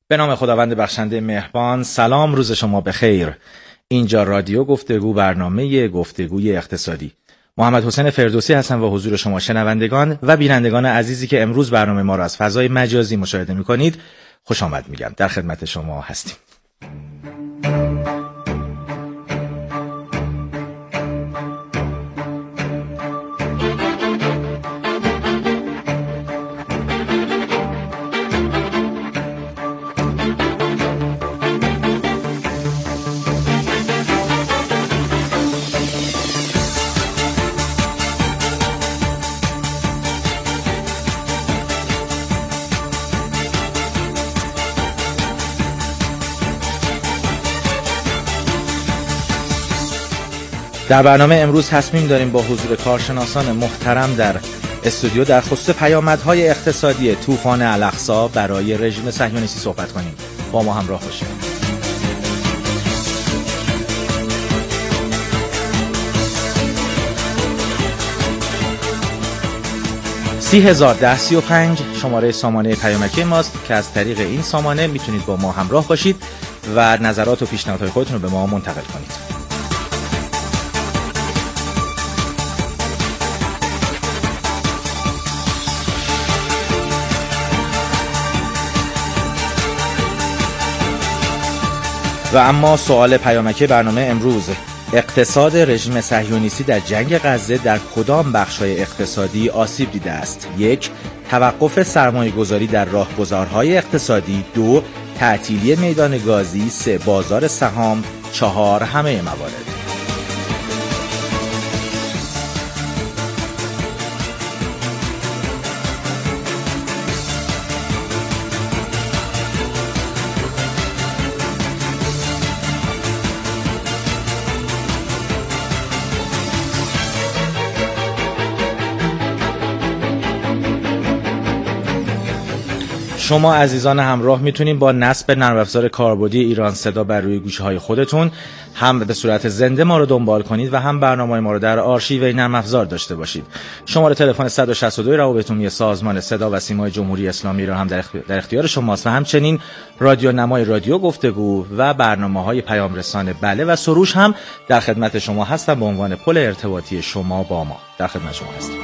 به نام خداوند بخشنده مهربان. سلام، روز شما بخیر. اینجا رادیو گفتگو، برنامه گفتگوی اقتصادی. محمد حسین فردوسی هستم و حضور شما شنوندگان و بینندگان عزیزی که امروز برنامه ما را از فضای مجازی مشاهده می‌کنید خوش آمد میگم. در خدمت شما هستیم. در برنامه امروز تصمیم داریم با حضور کارشناسان محترم در استودیو در خصوص پیامدهای اقتصادی طوفان الاقصی برای رژیم صهیونیستی صحبت کنیم. با ما همراه باشید. $30,010.35 شماره سامانه پیامکی ماست که از طریق این سامانه میتونید با ما همراه باشید و نظرات و پیشنهادهای خودتون رو به ما منتقل کنید. و اما سوال پیامکی برنامه امروز: اقتصاد رژیم صهیونیستی در جنگ غزه در کدام بخش‌های اقتصادی آسیب دیده است؟ 1. توقف سرمایه‌گذاری در راهگذارهای اقتصادی. 2. تعطیلی میدان گازی. 3. بازار سهام. 4. همه موارد. شما عزیزان همراه میتونید با نصب نرم افزار کاربردی ایران صدا بر روی گوشی‌های خودتون هم به صورت زنده ما رو دنبال کنید و هم برنامه‌های ما رو در آرشیو نرم افزار داشته باشید. شماره تلفن 162 روابط عمومی سازمان صدا و سیمای جمهوری اسلامی ایران هم در اختیار شماست و همچنین رادیو نمای رادیو گفتگو و برنامه‌های پیام رسان بله و سروش هم در خدمت شما هستن به عنوان پل ارتباطی شما با ما. در خدمت شما هستیم.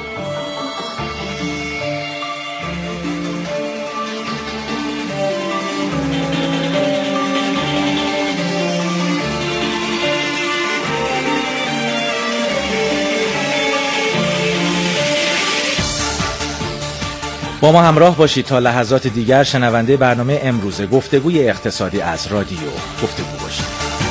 با ما همراه باشید تا لحظات دیگر شنونده برنامه امروز گفتگوی اقتصادی از رادیو گفتگو باشید.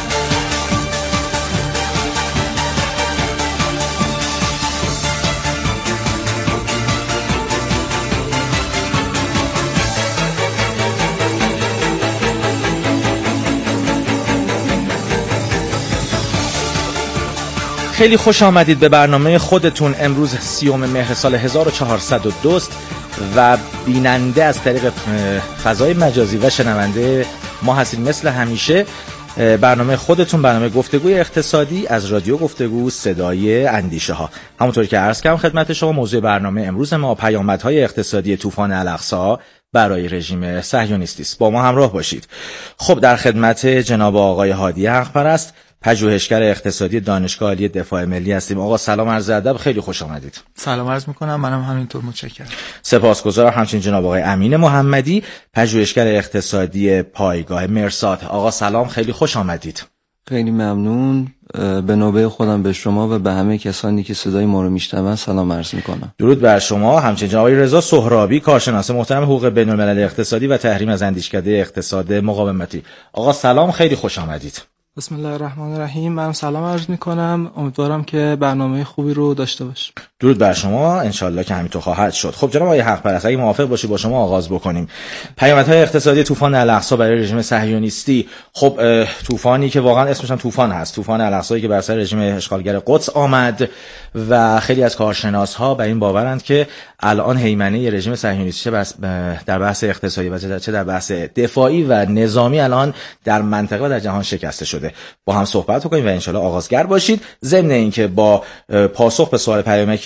خیلی خوش آمدید به برنامه خودتون. امروز 30 مهر سال 1402 و بیننده از طریق فضای مجازی و شنونده ما هستید مثل همیشه. برنامه خودتون، برنامه گفتگوی اقتصادی از رادیو گفتگو، صدای اندیشه ها. همونطور که عرض کردم خدمت شما، موضوع برنامه امروز ما پیامدهای اقتصادی طوفان الاقصی برای رژیم صهیونیستی است. با ما همراه باشید. خب، در خدمت جناب آقای هادی حق‌پرست، پژوهشگر اقتصادی دانشگاه عالی دفاع ملی هستیم. آقا سلام، عرض ادب، خیلی خوش آمدید. سلام عرض میکنم. منم همینطور متشکرم. سپاسگزارم. همچنین جناب آقای امین محمدی، پژوهشگر اقتصادی پایگاه مرصاد. آقا سلام، خیلی خوش آمدید. خیلی ممنون. به نوبه خودم به شما و به همه کسانی که صدای ما رو میشنون سلام عرض میکنم. درود بر شما. همچنین جناب آقای رضا سهرابی، کارشناس محترم حقوق بین‌المللی اقتصادی و تحریم از اندیشکده اقتصاد مقاومتی. آقا سلام، خیلی خوش آمدید. بسم الله الرحمن الرحیم. من سلام عرض میکنم. امیدوارم که برنامه خوبی رو داشته باشیم. درود بر شما. انشالله که همینطور خواهد شد. خب جناب آقای حق‌پرست، اگه موافق باشید با شما آغاز بکنیم. پیامدهای اقتصادی طوفان الاقصی برای رژیم صهیونیستی. خب طوفانی که واقعا اسمش هم طوفان هست، طوفان الاقصی که بر سر رژیم اشغالگر قدس آمد و خیلی از کارشناس‌ها بر این باورند که الان هیمنه رژیم صهیونیستی در بحث اقتصادی و چه در بحث دفاعی و نظامی الان در منطقه و در جهان شکسته شده. با هم صحبت کنیم و انشالله آغازگر باشید. ضمن اینکه با پاسخ به سوال پیامکی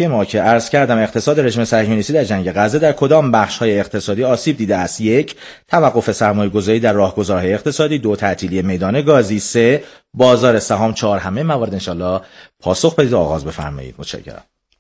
بعدی ما که عرض کردم اقتصاد رژیم صهیونیستی در جنگ غزه در کدام بخش‌های اقتصادی آسیب دیده است؟ 1. توقف سرمایه‌گذاری در راهگذارهای اقتصادی. 2. تعطیلی میدان گازی. 3. بازار سهام. 4. همه موارد انشالله پاسخ بدید. آغاز بفرمایید. متشکرم.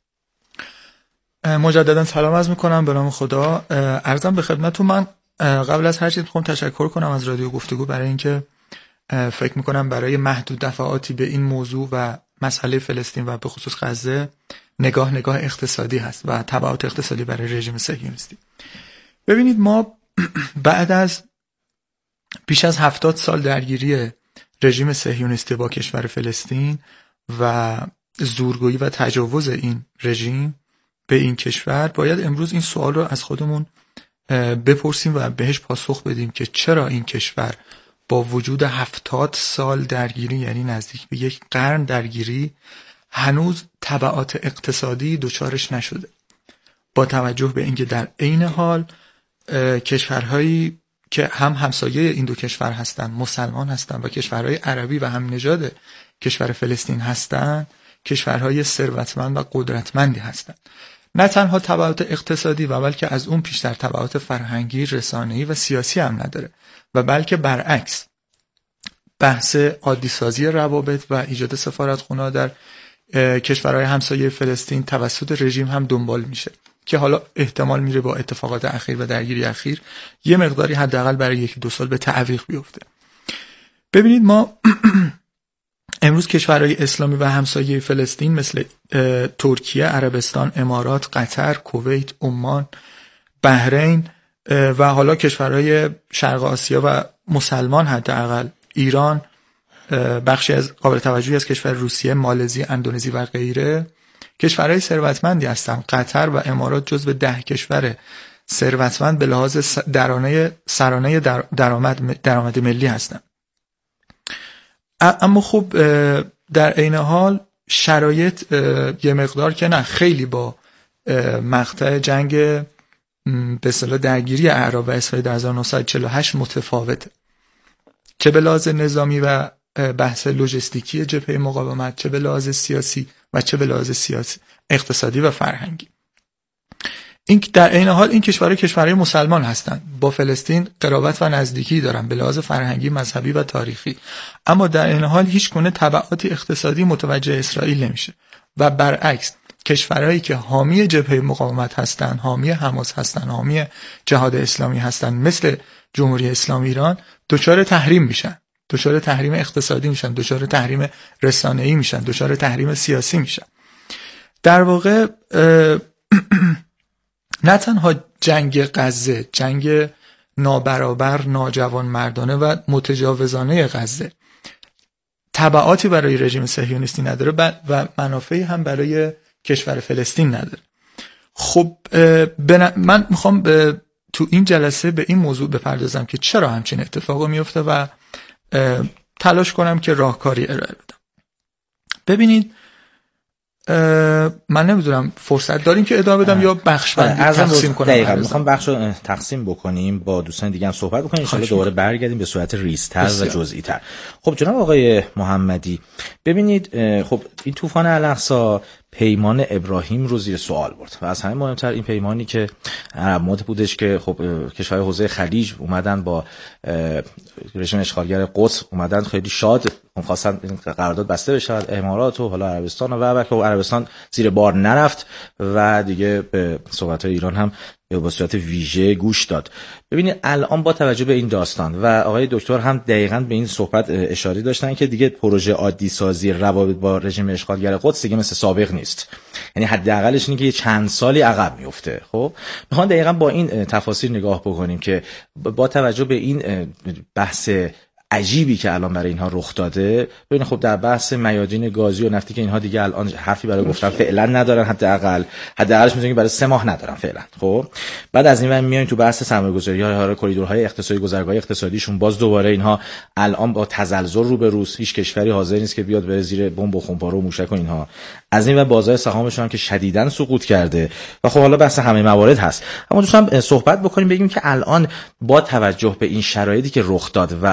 مجددا سلام عرض میکنم به نام خدا. عرضم به خدمتتون. من قبل از هر چیز میخوام تشکر کنم از رادیو گفتگو برای اینکه فکر میکنم برای محدود دفعاتی به این موضوع و مسئله فلسطین و به خصوص غزه نگاه اقتصادی هست و تبعات اقتصادی برای رژیم صهیونیستی. ببینید ما بعد از بیش از 70 سال درگیری رژیم صهیونیستی با کشور فلسطین و زورگویی و تجاوز این رژیم به این کشور باید امروز این سوال رو از خودمون بپرسیم و بهش پاسخ بدیم که چرا این کشور با وجود 70 سال درگیری، یعنی نزدیک به 1 قرن درگیری، هنوز تبعات اقتصادی دچارش نشده، با توجه به اینکه در عین حال کشورهایی که هم همسایه این دو کشور هستند، مسلمان هستند، و کشورهای عربی و هم نژاد کشور فلسطین هستند، کشورهای ثروتمند و قدرتمندی هستند. نه تنها تبعات اقتصادی و بلکه از اون پیشتر تبعات فرهنگی، رسانه‌ای و سیاسی هم نداره، و بلکه برعکس بحث عادی سازی روابط و ایجاد سفارتخونه‌ها در کشورهای همسایه فلسطین توسط رژیم هم دنبال میشه که حالا احتمال میره با اتفاقات اخیر و درگیری اخیر یه مقداری حداقل برای 1-2 سال به تعویق بیفته. ببینید ما امروز کشورهای اسلامی و همسایه فلسطین مثل ترکیه، عربستان، امارات، قطر، کویت، عمان، بحرین و حالا کشورهای شرق آسیا و مسلمان، حداقل ایران، بخشی از قابل توجهی از کشور روسیه، مالزی، اندونزی و غیره، کشورهای ثروتمندی هستند. قطر و امارات جزو 10 کشور ثروتمند به لحاظ سرانه درآمد ملی هستند. اما خب در عین حال شرایط یه مقدار که نه خیلی با مقطع جنگ به اصطلاح درگیری اعراب و اسرائیل در 1948 متفاوته، چه به لحاظ نظامی و بحث لوجستیکی جبهه مقاومت، چه به لحاظ سیاسی و چه به لحاظ سیاسی اقتصادی و فرهنگی. این در عین حال این کشورهای مسلمان هستند، با فلسطین قرابت و نزدیکی دارن به لحاظ فرهنگی، مذهبی و تاریخی، اما در عین حال هیچ گونه تبعات اقتصادی متوجه اسرائیل نمیشه. و برعکس کشورهایی که حامی جبهه مقاومت هستند، حامی حماس هستند، حامی جهاد اسلامی هستند، مثل جمهوری اسلامی ایران، دچار تحریم میشن، دچار تحریم اقتصادی میشن، دچار تحریم رسانه‌ای میشن، دچار تحریم سیاسی میشن. در واقع نه تنها جنگ غزه، جنگ نابرابر، ناجوانمردانه و متجاوزانه غزه تبعاتی برای رژیم صهیونیستی نداره و منافعی هم برای کشور فلسطین نداره. خب من میخوام تو این جلسه به این موضوع بپردازم که چرا همچین اتفاقی میفته و تلاش کنم که راهکاری ارائه بدم. ببینید من نمیدونم فرصت داریم که ادامه بدم یا بخش بندی تقسیم کنم. دقیقاً میخوام بخش رو تقسیم بکنیم، با دوستان دیگه هم صحبت بکنیم، ان شاءالله دوباره برگردیم به صورت ریزتر و جزئی تر. خب جناب آقای محمدی، ببینید خب این طوفان الاقصی پیمان ابراهیم رو زیر سوال برد و از همه مهمتر این پیمانی که عرب مد بودش که خب کشور حوزه خلیج اومدن با رژیم اشغالگر قدس اومدن خیلی شاد می‌خواستن این قرارداد بسته بشه، امارات و حالا عربستان و که عربستان زیر بار نرفت و دیگه به صحبت‌های ایران هم به صورت ویژه گوش داد. ببینید الان با توجه به این داستان و آقای دکتر هم دقیقاً به این صحبت اشاره داشتن که دیگه پروژه عادی سازی روابط با رژیم اشغالگر قدس دیگه مثل سابق نیست، یعنی حداقلش اینه که چند سالی عقب میفته. خب میخوام دقیقاً با این تفاصیل نگاه بکنیم که با توجه به این بحث عجیبی که الان برای اینها رخ داده، ببینید خب در بحث میادین گازی و نفتی که اینها دیگه الان حرفی برای گفتن فعلا ندارن، حداقلش میتونیم برای 3 ماه ندارن فعلا. خب بعد از این ور میایم تو بحث سرمایه‌گذاری‌ها، کریدورهای اقتصادی، گذرگاه‌های اقتصادیشون، باز دوباره اینها الان با تزلزل رو به روز، هیچ کشوری حاضر نیست که بیاد بره زیر بمب و خمپاره و موشک و اینها. از این ور بازار سهامشون هم که شدیداً سقوط کرده و خب حالا بحث همه موارد هست. اما دوستان صحبت بکنیم بگیم که الان با توجه به این شرایطی که رخ داد و عادی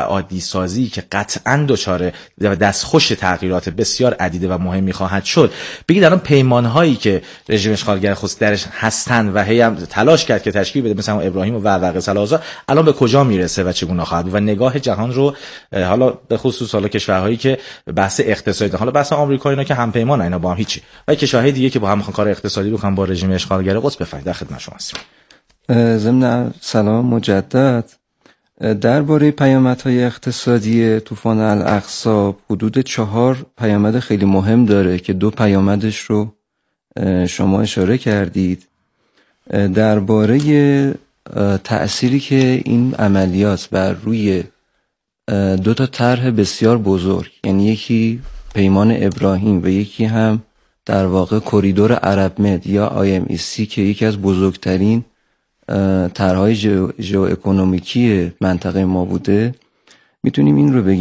سازی که قطعاً دچار دستخوش تغییرات بسیار عدیده و مهمی خواهد شد، بگید الان پیمان‌هایی که رژیم اشغالگر خود درش هستن و هی هم تلاش کرد که تشکیل بده، مثلا ابراهیم و قصه آزاد، الان به کجا میرسه و چگونه خواهد بود و نگاه جهان رو حالا به خصوص حالا کشورهایی که بحث اقتصادی، حالا بحث آمریکا اینا که هم پیمان اینا با هم هیچی، و کشورهای دیگه که با هم میخوان کار اقتصادی بکنن با رژیم اشغالگر قدس، بفرمایید در خدمت شما هستیم. ضمن سلام مجدد. درباره پیامدهای اقتصادی طوفان الاقصی حدود 4 پیامد خیلی مهم داره که 2 پیامدش رو شما اشاره کردید. درباره تأثیری که این عملیات بر روی 2 طرح بسیار بزرگ، یعنی یکی پیمان ابراهیم و یکی هم در واقع کریدور عرب مد یا IMEC که یکی از بزرگترین طرح‌های ژئواکونومیکی منطقه ما بوده، میتونیم این رو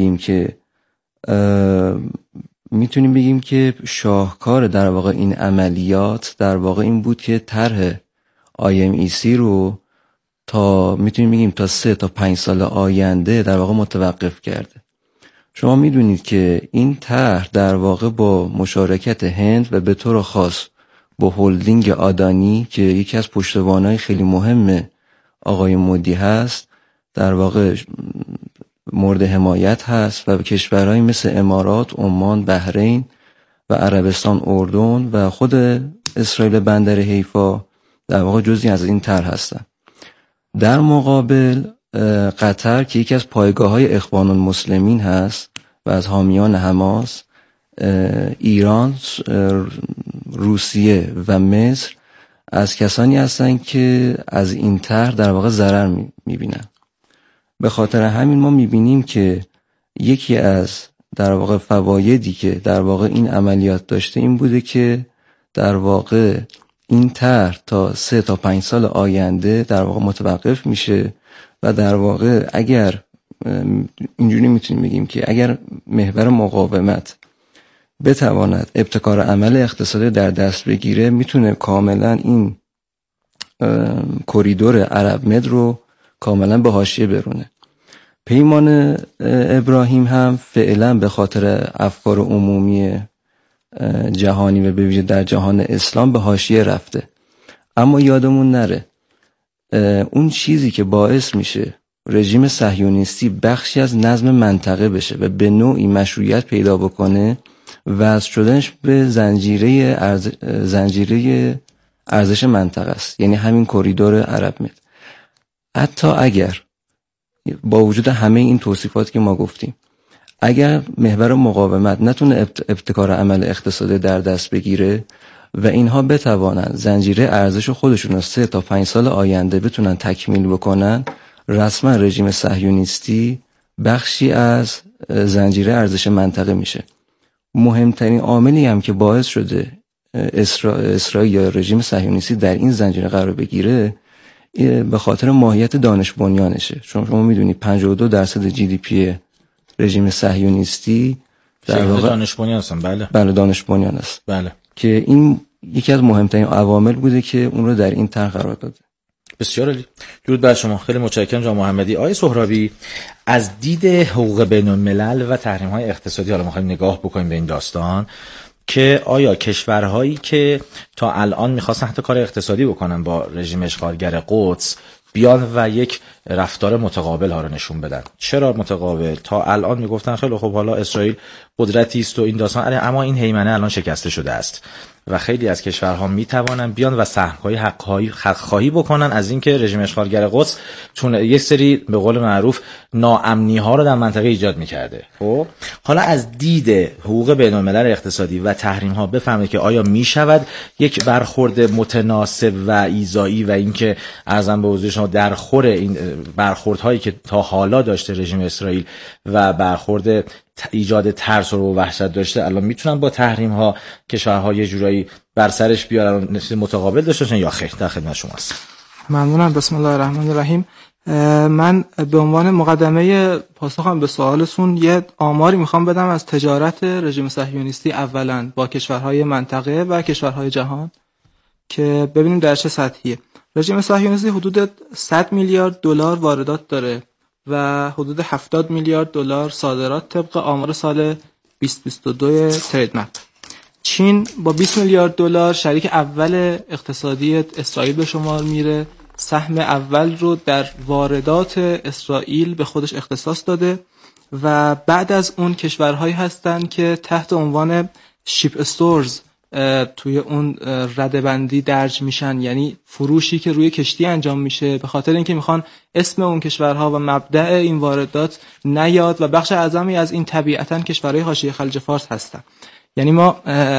بگیم که شاهکار در واقع این عملیات در واقع این بود که طرح IMEC رو میتونیم بگیم تا 3 تا 5 سال آینده در واقع متوقف کرده. شما میدونید که این طرح در واقع با مشارکت هند و به طور خاص با هلدینگ آدانی که یکی از پشتوانای خیلی مهم آقای مودی هست در واقع مورد حمایت هست و کشورهایی مثل امارات، عمان، بحرین و عربستان، اردن و خود اسرائیل بندر حیفا در واقع جزئی از این طرح هستن. در مقابل قطر که یکی از پایگاه‌های اخوان المسلمین هست و از حامیان حماس، ایران، روسیه و مصر از کسانی هستند که از این طرح در واقع ضرر می‌بینن. به خاطر همین ما می‌بینیم که یکی از در واقع فوایدی که در واقع این عملیات داشته این بوده که در واقع این طرح تا 3 تا 5 سال آینده در واقع متوقف میشه و در واقع اگر اینجوری میتونیم بگیم که اگر محور مقاومت بتواند ابتکار عمل اقتصادی در دست بگیره، میتونه کاملا این کریدور عرب مد رو کاملا به حاشیه برونه. پیمان ابراهیم هم فعلا به خاطر افکار عمومی جهانی و به ویژه در جهان اسلام به حاشیه رفته. اما یادمون نره اون چیزی که باعث میشه رژیم صهیونیستی بخشی از نظم منطقه بشه و به نوعی مشروعیت پیدا بکنه، وصل شدنش به زنجیره ارزش منطقه است، یعنی همین کریدور عرب مد. حتی اگر با وجود همه این توصیفات که ما گفتیم، اگر محور مقاومت نتونه ابتکار عمل اقتصادی در دست بگیره و اینها بتوانن زنجیره ارزش خودشون رو 3 تا 5 سال آینده بتونن تکمیل بکنن، رسما رژیم صهیونیستی بخشی از زنجیره ارزش منطقه میشه. مهمترین عاملی هم که باعث شده اسرائیل یا رژیم صهیونیستی در این زنجیره قرار بگیره به خاطر ماهیت دانش بنیانشه. شما میدونید 52% جی دی پی رژیم صهیونیستی در واقع دانش بنیان هستن. بله دانش بنیان است. بله. که این یکی از مهمترین عوامل بوده که اون رو در این طرح قرار داده. بسیار عالی. درود بر شما. خیلی متشکرم جناب محمدی. آقای سهرابی، از دید حقوق بین الملل و تحریم‌های اقتصادی حالا می‌خوایم نگاه بکنیم به این داستان که آیا کشورهایی که تا الان می‌خواستن حتی کار اقتصادی بکنن با رژیم اشغالگر قدس بیان و یک رفتار متقابل ها رو نشون بدن. چرا متقابل؟ تا الان میگفتن خیلی خب حالا اسرائیل قدرتی است و این داستان، اما این هیمنه الان شکسته شده است و خیلی از کشورها میتوانن بیان و سهم‌های حق‌خواهی بکنن از اینکه رژیم اشغالگر قدس چون یک سری به قول معروف ناامنی‌ها رو در منطقه ایجاد می‌کرده. خب حالا از دید حقوق بین‌الملل اقتصادی و تحریم‌ها بفهمید که آیا میشود یک برخورد متناسب و ایذایی و اینکه ارزم به حضور شما در خور این برخوردهایی که تا حالا داشته رژیم اسرائیل و برخورد ایجاد ترس و وحشت داشته الان میتونن با تحریم ها کشورها یه جورایی بر سرش بیارن متقابل داشته باشن یا خیر؟ در خدمت شما هستم. ممنونم. بسم الله الرحمن الرحیم. من به عنوان مقدمه پاسخم به سوالتون یه آماری میخوام بدم از تجارت رژیم صهیونیستی اولا با کشورهای منطقه و کشورهای جهان که ببینیم در چه سطحیه. رژیم صهیونیستی حدود 100 میلیارد دلار واردات داره و حدود 70 میلیارد دلار صادرات طبق آمار سال 2022 تریدمپ. چین با 20 میلیارد دلار شریک اول اقتصادی اسرائیل به شمار میره. سهم اول رو در واردات اسرائیل به خودش اختصاص داده و بعد از اون کشورهایی هستن که تحت عنوان شیپ استورز توی اون ردبندی درج میشن، یعنی فروشی که روی کشتی انجام میشه به خاطر اینکه میخوان اسم اون کشورها و مبدأ این واردات نیاد و بخش اعظمی از این طبیعتاً کشورهای حاشیه خلیج فارس هستن. یعنی ما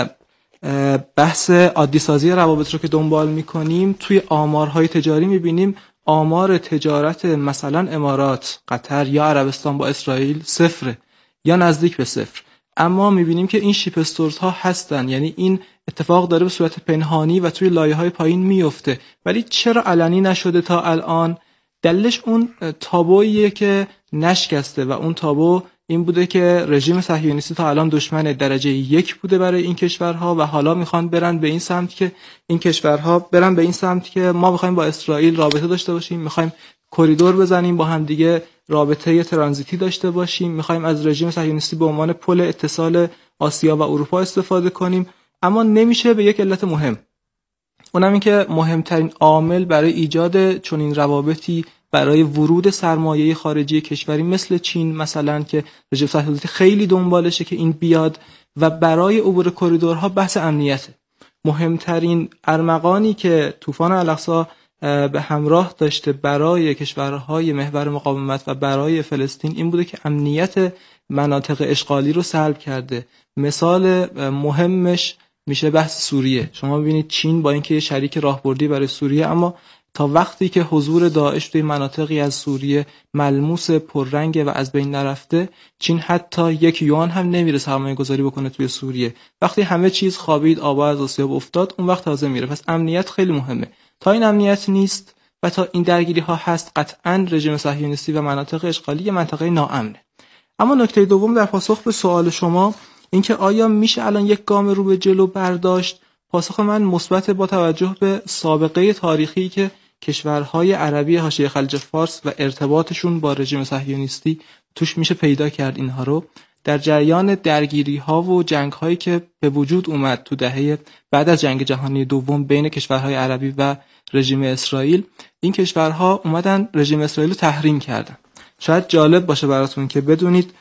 بحث عادی سازی روابط رو که دنبال میکنیم توی آمارهای تجاری میبینیم آمار تجارت مثلا امارات، قطر یا عربستان با اسرائیل صفره یا نزدیک به صفر، اما میبینیم که این شیپ استورز ها هستن، یعنی این اتفاق داره به صورت پنهانی و توی لایه‌های پایین میفته ولی چرا علنی نشده تا الان؟ دلیلش اون تابوییه که نشکسته و اون تابو این بوده که رژیم صهیونیستی تا الان دشمن درجه 1 بوده برای این کشورها و حالا میخوان برن به این سمت که این کشورها برن به این سمت که ما بخوایم با اسرائیل رابطه داشته باشیم، میخوایم کریدور بزنیم با هم دیگه، رابطه ترانزیتی داشته باشیم، میخوایم از رژیم صهیونیستی به عنوان پل اتصال آسیا و اروپا استفاده کنیم، اما نمیشه به یک علت مهم، اونم این که مهمترین عامل برای ایجاد چنین روابطی برای ورود سرمایه خارجی کشوری مثل چین مثلا که رژیم صهیونیستی خیلی دنبالشه که این بیاد و برای عبور کریدورها بحث امنیته. مهمترین ارمغانی که طوفان الاقصی به همراه داشته برای کشورهای محور مقاومت و برای فلسطین این بوده که امنیت مناطق اشغالی رو سلب کرده. مثال مهمش میشه بحث سوریه. شما ببینید چین با اینکه شریک راهبردی برای سوریه، اما تا وقتی که حضور داعش توی مناطقی از سوریه ملموس پررنگه و از بین نرفته، چین حتی 1 یوان هم نمیره سرمایه گذاری بکنه توی سوریه. وقتی همه چیز خوابید، آبا از آسیاب افتاد، اون وقت تازه میره. پس امنیت خیلی مهمه. تا این امنیت نیست و تا این درگیری ها هست، قطعاً رژیم صهیونیستی و مناطق اشغالی منطقه ناامنه. اما نکته دوم در پاسخ به سوال شما اینکه آیا میشه الان یک گام رو به جلو برداشت، پاسخ من مثبت با توجه به سابقه تاریخی که کشورهای عربی حاشیه خلیج فارس و ارتباطشون با رژیم صهیونیستی توش میشه پیدا کرد. اینها رو در جریان درگیری ها و جنگ هایی که به وجود اومد تو دهه بعد از جنگ جهانی دوم بین کشورهای عربی و رژیم اسرائیل، این کشورها اومدن رژیم اسرائیل رو تحریم کردن. شاید جالب باشه براتون که بدونید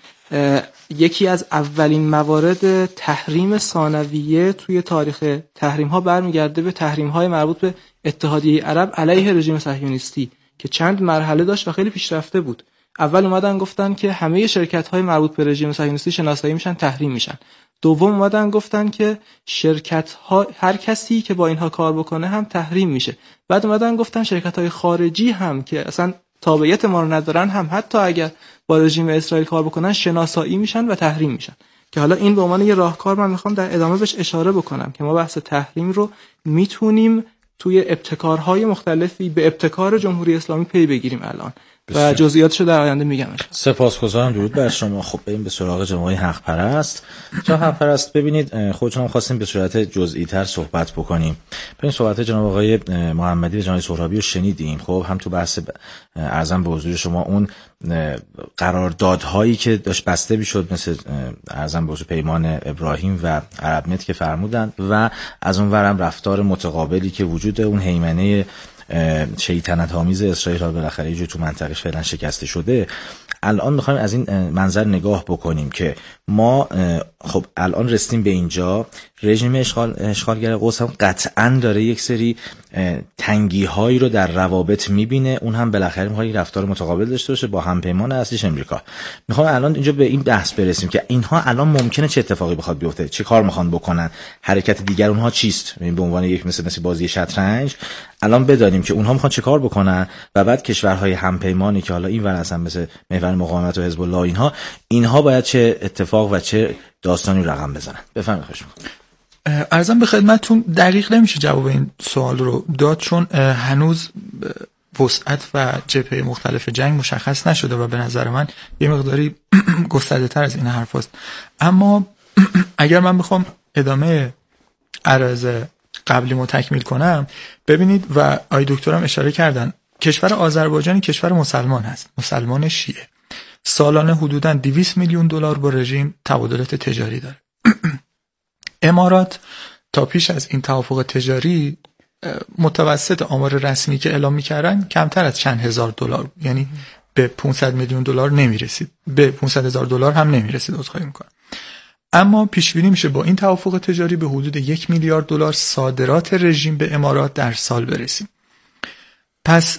یکی از اولین موارد تحریم ثانویه توی تاریخ تحریم ها برمیگرده به تحریم های مربوط به اتحادیه عرب علیه رژیم صهیونیستی که چند مرحله داشت و خیلی پیشرفته بود. اول اومدن گفتن که همه شرکت های مربوط به رژیم صهیونیستی شناسایی میشن، تحریم میشن. دوم اومدن گفتن که شرکت ها، هر کسی که با اینها کار بکنه هم تحریم میشه. بعد اومدن گفتن شرکت های خارجی هم که اصلا تابعیت ما رو ندارن هم حتی اگر با رژیم اسرائیل کار بکنن شناسایی میشن و تحریم میشن. که حالا این به عنوان یه راهکار من میخوام در ادامه بهش اشاره بکنم که ما بحث تحریم رو میتونیم توی ابتکارهای مختلفی به ابتکار جمهوری اسلامی پی بگیریم الان و جزئیاتشو در آینده میگم. سپاسگزارم، درود بر شما. خب بریم به سراغ جناب حق پرست. جناب حق پرست، ببینید خودتون خواستیم به صورت جزئی تر صحبت بکنیم. ببین صحبت جناب آقای محمدی و جناب سهرابی رو شنیدین. خب هم تو بحث ارزم به حضور شما اون قراردادهایی که داشت بسته میشد مثل ارزم به حضور پیمان ابراهیم و عربنت که فرمودن و از اون ورم رفتار متقابلی که وجود اون هیمنه شیطنت آمیز اسرائیل ها بالاخره یه جور تو منطقه فعلا شکسته شده. الان میخوایم از این منظر نگاه بکنیم که ما خب الان رسیدیم به اینجا، رژیم اشغالگر قدس هم قطعا داره یک سری تنگی هایی رو در روابط میبینه، اون هم بالاخره میخواد یک رفتار متقابل داشته باشه با همپیمان اصلیش امریکا. میخوام الان اینجا به این بحث برسیم که اینها الان ممکنه چه اتفاقی بخواد بیفته، چه کار میخوان بکنن، حرکت دیگر اونها چیست، به عنوان یک مثل بازی شطرنج الان بدانیم که اونها میخوان چه کار بکنن و بعد کشورهای همپیمانی که حالا این ور هستن مثل محور مقاومت و حزب الله اینها باید چه اتفاق و چه داستانی رقم بزنن. بفرمایید. خواهش می‌کنم. عرضم به خدمتتون دقیق نمیشه جواب این سوال رو داد چون هنوز وسعت و جبهه مختلف جنگ مشخص نشده و به نظر من یه مقداری گسترده تر از این حرف هست. اما اگر من بخوام ادامه عرض قبلی رو تکمیل کنم، ببینید و آی دکترم اشاره کردن کشور آذربایجان کشور مسلمان هست، مسلمان شیعه، سالانه حدوداً 200 میلیون دلار با رژیم تبادلات تجاری داره. امارات تا پیش از این توافق تجاری متوسط آمار رسمی که اعلام می‌کردن کمتر از چند هزار دلار، یعنی به 500 میلیون دلار نمی‌رسید، به 500 هزار دلار هم نمی‌رسید، عذرخواهی می‌کنم. اما پیش بینی میشه با این توافق تجاری به حدود 1 میلیارد دلار صادرات رژیم به امارات در سال برسیم. پس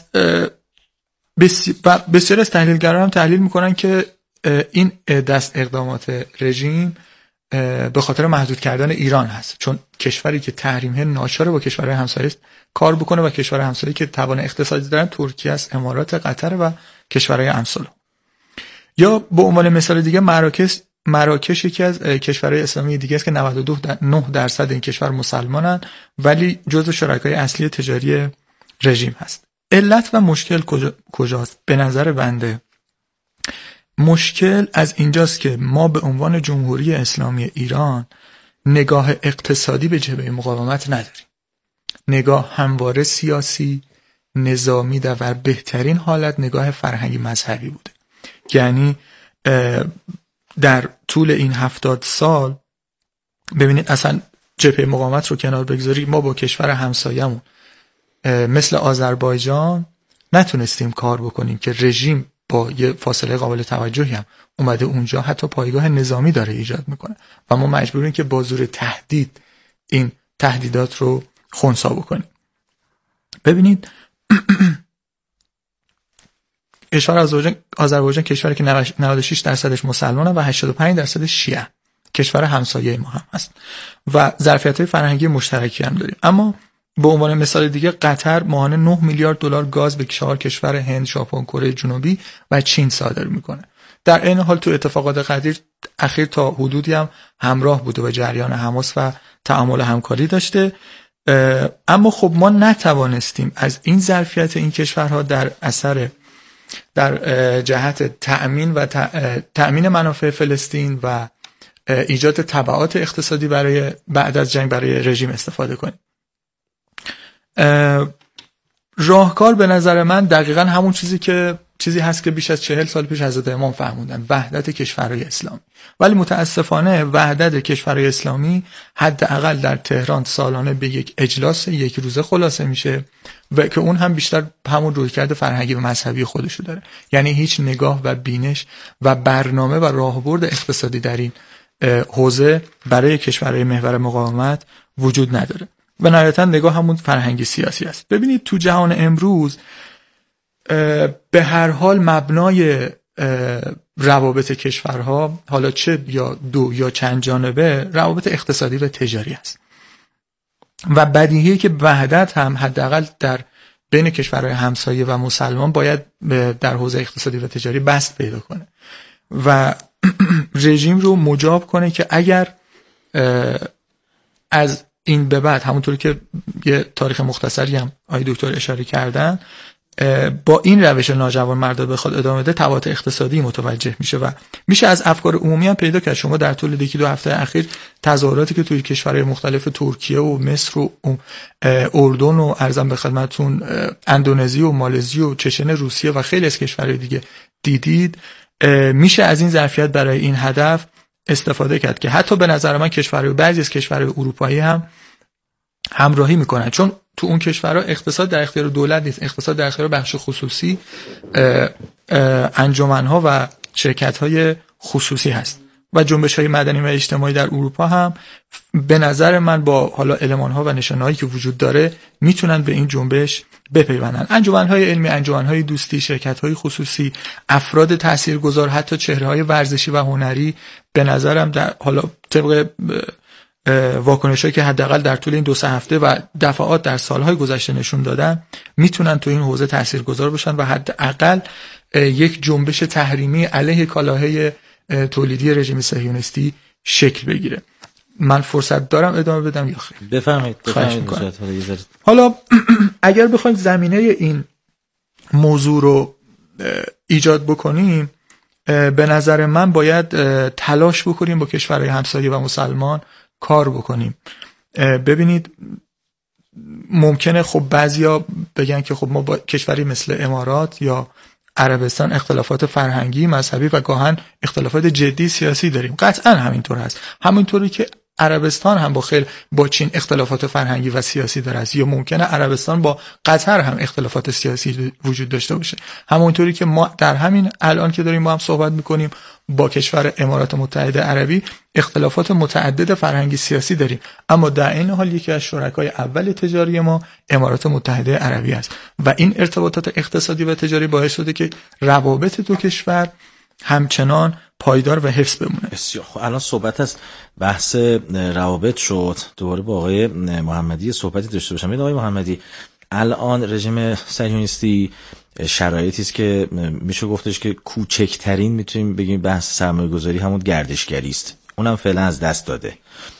بسیار از تحلیلگران هم تحلیل میکنن که این دست اقدامات رژیم به خاطر محدود کردن ایران هست، چون کشوری که تحریمه ناچاره با کشورهای همسایه کار بکنه و کشور همسایه‌ای که توان اقتصادی دارن ترکیه است، امارات، قطر و کشورهای امثال. یا به عنوان مثال دیگه مراکش یکی از کشورهای اسلامی دیگه است که 99% این کشور مسلمانن ولی جزو شرکای اصلی تجاری رژیم هست. علت و مشکل کجاست؟ به نظر بنده مشکل از اینجاست که ما به عنوان جمهوری اسلامی ایران نگاه اقتصادی به جبهه مقاومت نداریم. نگاه همواره سیاسی، نظامی و در بهترین حالت نگاه فرهنگی مذهبی بوده. یعنی در طول این 70 سال ببینید اصلا جبهه مقاومت رو کنار بگذاریم، ما با کشور همسایه‌مون مثل آذربایجان نتونستیم کار بکنیم که رژیم با یه فاصله قابل توجهی هم اومده اونجا، حتی پایگاه نظامی داره ایجاد میکنه و ما مجبوریم که با زور تهدید این تهدیدات رو خنثی بکنیم. ببینید کشور آذربایجان کشوری که 96% مسلمانه و 85% شیعه، کشور همسایه ما هم هست و ظرفیت‌های فرهنگی مشترکی هم داریم. اما به عنوان مثال دیگه قطر ماهانه 9 میلیارد دلار گاز به 4 کشور هند، ژاپن، کره جنوبی و چین صادر میکنه. در این حال تو اتفاقات اخیر تا حدودی هم همراه بوده و جریان حماس و تعامل همکاری داشته. اما خب ما نتوانستیم از این ظرفیت این کشورها در جهت تأمین منافع فلسطین و ایجاد تبعات اقتصادی برای بعد از جنگ برای رژیم استفاده کنیم. راهکار به نظر من دقیقاً همون چیزی هست که بیش از 40 سال پیش حضرت امام فرمودن، وحدت کشورهای اسلامی. ولی متاسفانه وحدت کشورهای اسلامی حداقل در تهران سالانه به یک اجلاس یک روزه خلاصه میشه و که اون هم بیشتر همون رویکرد فرهنگی و مذهبی خودشو داره. یعنی هیچ نگاه و بینش و برنامه و راهبرد اقتصادی در این حوزه برای کشورهای محور مقاومت وجود نداره و نهایتاً نگاه همون فرهنگی سیاسی است. ببینید تو جهان امروز به هر حال مبنای روابط کشورها، حالا چه یا دو یا چند جانبه، روابط اقتصادی و تجاری است و بدیهیه که وحدت هم حداقل در بین کشورهای همسایه و مسلمان باید در حوزه اقتصادی و تجاری بست پیدا کنه و رژیم رو مجاب کنه که اگر از این به بعد، همونطوری که یه تاریخ مختصری هم آقای دکتر اشاره کردن، با این روش ناجوانمردانه بخواد ادامه بده، تبعات اقتصادی متوجه میشه و میشه از افکار عمومی هم پیدا کرد. شما در طول یکی دو هفته اخیر تظاهراتی که توی کشورهای مختلف ترکیه و مصر و اردن و ارزم به خدمتتون اندونزی و مالزی و چچن روسیه و خیلی از کشورهای دیگه دیدید، میشه از این ظرفیت برای این هدف استفاده کرد که حتی به نظر من بعضی از کشورهای اروپایی هم همراهی میکنن، چون تو اون کشورها اقتصاد در اختیار دولت نیست، اقتصاد در اختیار بخش خصوصی، انجمنها و شرکت‌های خصوصی هست و جنبش‌های مدنی و اجتماعی در اروپا هم به نظر من با حالا المان‌ها و نشانه‌هایی که وجود داره میتونن به این جنبش بپیوندن. انجمن‌های علمی، انجمن‌های دوستی، شرکت‌های خصوصی، افراد تاثیرگذار، حتی چهره‌های ورزشی و هنری به نظرم در حالا طبق واکنشایی که حداقل در طول این 2-3 هفته و دفعات در سالهای گذشته نشون دادن میتونن تو این حوزه تاثیرگذار باشن و حداقل یک جنبش تحریمی علیه کالاهای تولیدی رژیم صهیونیستی شکل بگیره. من فرصت دارم ادامه بدم یا خیر؟ بفرمایید. حالا اگر بخوایم زمینه این موضوع رو ایجاد بکنیم، به نظر من باید تلاش بکنیم با کشورهای همسایه و مسلمان کار بکنیم. ببینید ممکنه خب بعضیا بگن که خب ما با کشوری مثل امارات یا عربستان اختلافات فرهنگی، مذهبی و گاهن اختلافات جدی سیاسی داریم. قطعا همینطور هست. همینطوری که عربستان هم با چین اختلافات فرهنگی و سیاسی داره، یا ممکنه عربستان با قطر هم اختلافات سیاسی وجود داشته باشه. همونطوری که ما در همین الان که داریم با هم صحبت میکنیم با کشور امارات متحده عربی اختلافات متعدد فرهنگی سیاسی داریم، اما در این حال یکی از شرکای اول تجاری ما امارات متحده عربی است و این ارتباطات اقتصادی و تجاری باعث شده که روابط دو کشور همچنان پایدار و حفظ بمونه. بسیار خب. الان صحبت از بحث روابط شد، دوباره با آقای محمدی صحبتی داشته باشم. آقای محمدی، الان رژیم صهیونیستی شرایطی است که میشه گفتش که کوچکترین میتونیم بگیم بحث سرمایه‌گذاری همون گردشگری است، اونم فعلا از دست داده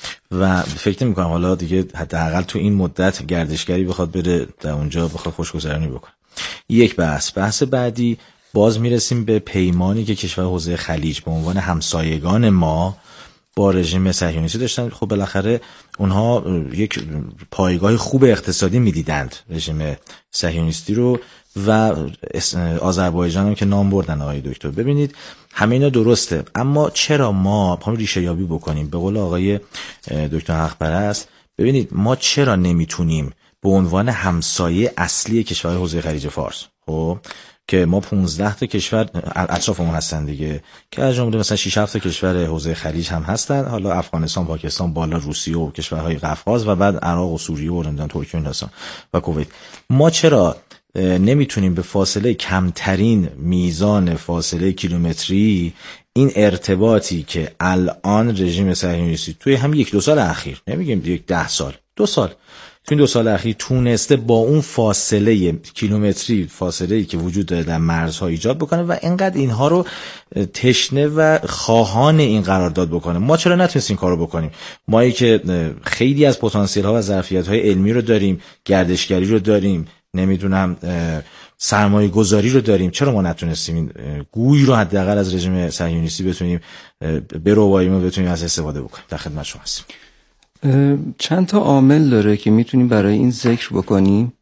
و فکر نمی‌کنم حالا دیگه حداقل تو این مدت گردشگری بخواد بره در اونجا بخواد خوشگذرانی بکنه. یک بحث بعدی باز میرسیم به پیمانی که کشور حوزه خلیج به عنوان همسایگان ما با رژیم صهیونیستی داشتن. خب بالاخره اونها یک پایگاه خوب اقتصادی میدیدند رژیم صهیونیستی رو و آذربایجان هم که نام بردن آقای دکتر. ببینید همه اینا درسته، اما چرا ما ریشه یابی بکنیم؟ به قول آقای دکتر حق‌پرست، ببینید ما چرا نمیتونیم به عنوان همسایه اصلی کشور حوزه خلیج فارس، خب که ما 15 تا کشور اطرافمون هستن دیگه، که از جمله مثلا 6 7 تا کشور حوزه خلیج هم هستن، حالا افغانستان، پاکستان، بالا روسیه و کشورهای قفقاز و بعد عراق و سوریه و نمیدونم ترکیه و هستن و کویت، ما چرا نمیتونیم به فاصله کمترین میزان فاصله کیلومتری این ارتباطی که الان رژیم صهیونیستی توی هم 1-2 سال اخیر، نمیگیم 10 سال، 2 سال، تو این 2 سال اخیر تونسته با اون فاصله کیلومتری، فاصله‌ای که وجود داره در مرزها ایجاد بکنه و اینقدر اینها رو تشنه و خواهان این قرارداد بکنه. ما چرا نتونستیم کارو بکنیم؟ مایی که خیلی از پتانسیل ها و ظرفیت های علمی رو داریم، گردشگری رو داریم، نمیدونم سرمایه گذاری رو داریم، چرا ما نتونستیم این گوی رو حداقل از رژیم صهیونیستی بتونیم برو بتونیم از استفاده بکنیم؟ در خدمت شما هستیم. چند تا عامل داره که میتونیم برای این ذکر بکنیم.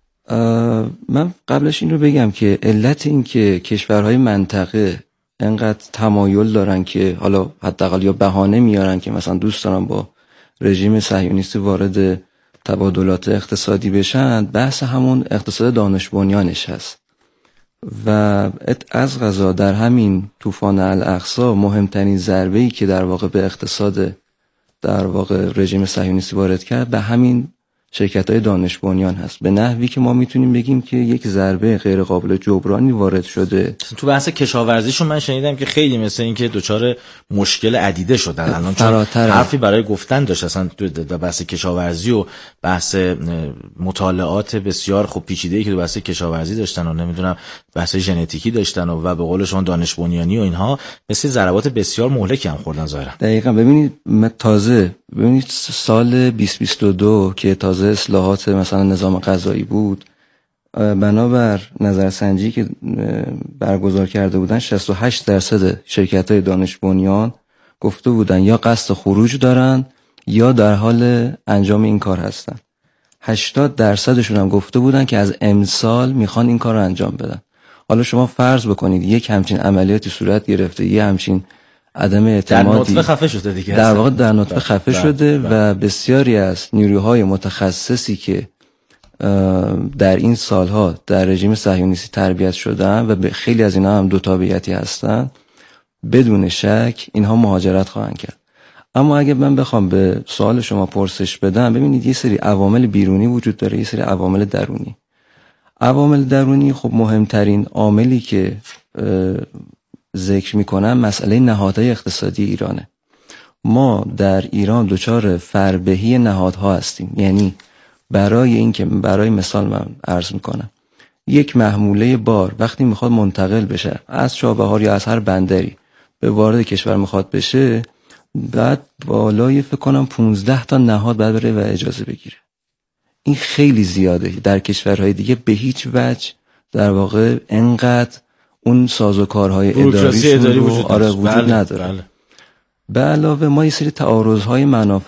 من قبلش این رو بگم که علت این که کشورهای منطقه انقدر تمایل دارن که حالا حداقل یا بهانه میارن که مثلا دوست دارن با رژیم صهیونیستی وارد تبادلات اقتصادی بشن، بحث همون اقتصاد دانش بنیانش هست و از قضا در همین طوفان الاقصی مهمترین ضربه‌ای که در واقع به اقتصاد در واقع رژیم صهیونیستی وارد کرد به همین شرکت‌های دانش بنیان هست، به نحوی که ما میتونیم بگیم که یک ضربه غیر قابل جبرانی وارد شده. تو بحث کشاورزیشون من شنیدم که خیلی مثل این که دوچار مشکل عدیده شدن الان، چون حرفی برای گفتن داشت اصلا تو بحث کشاورزی و بحث مطالعات بسیار خوب پیچیده‌ای که تو بحث کشاورزی داشتن و نمیدونم بحث ژنتیکی داشتن و به قول شما دانش بنیانی و اینها، مثل ضربات بسیار مهلکی هم خوردن ظاهرا. دقیقاً. ببینید سال 2022 که تازه اصلاحات مثلا نظام قضایی بود، بنابر نظرسنجی که برگزار کرده بودن 68% شرکت‌های دانش بنیان گفته بودن یا قصد خروج دارن یا در حال انجام این کار هستن. 80% هم گفته بودن که از امسال میخوان این کار رو انجام بدن. حالا شما فرض بکنید یک همچین عملیاتی صورت گرفته، یه همچین عدم اعتمادی در نطفه خفه شده دیگه، در واقع در نطفه خفه شده و بسیاری از نیروهای متخصصی که در این سالها در رژیم صهیونیستی تربیت شدن و خیلی از اینا هم دو تابعیتی هستن، بدون شک اینها مهاجرت خواهند کرد. اما اگه من بخوام به سوال شما پرسش بدم، ببینید یه سری عوامل بیرونی وجود داره، یه سری عوامل درونی. عوامل درونی خب مهمترین عاملی که ذکر میکنم مسئله نهادهای اقتصادی ایرانه. ما در ایران دچار فربهی نهادها هستیم. یعنی برای مثال من عرض میکنم، یک محموله بار وقتی میخواد منتقل بشه از چابهار یا از هر بندری به وارد کشور میخواد بشه، بعد بالای فکر کنم 15 تا نهاد بعد بره و اجازه بگیره. این خیلی زیاده. در کشورهای دیگه به هیچ وجه در واقع انقدر اون سازوکارهای اداری وجود نداره. به علاوه ما یه سری تعارضهای منافع